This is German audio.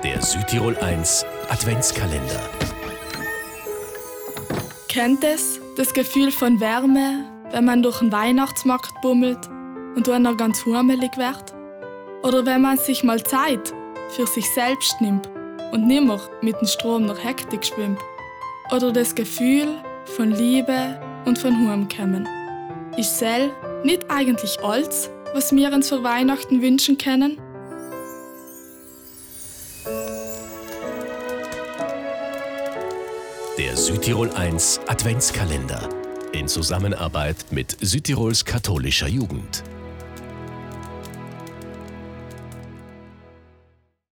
Der Südtirol 1 Adventskalender. Kennt es das Gefühl von Wärme, wenn man durch den Weihnachtsmarkt bummelt und dann noch ganz hummelig wird? Oder wenn man sich mal Zeit für sich selbst nimmt und nimmer mit dem Strom nach Hektik schwimmt? Oder das Gefühl von Liebe und von Heimkommen? Ist sel nicht eigentlich alles, was wir uns für Weihnachten wünschen können? Der Südtirol 1 Adventskalender in Zusammenarbeit mit Südtirols katholischer Jugend.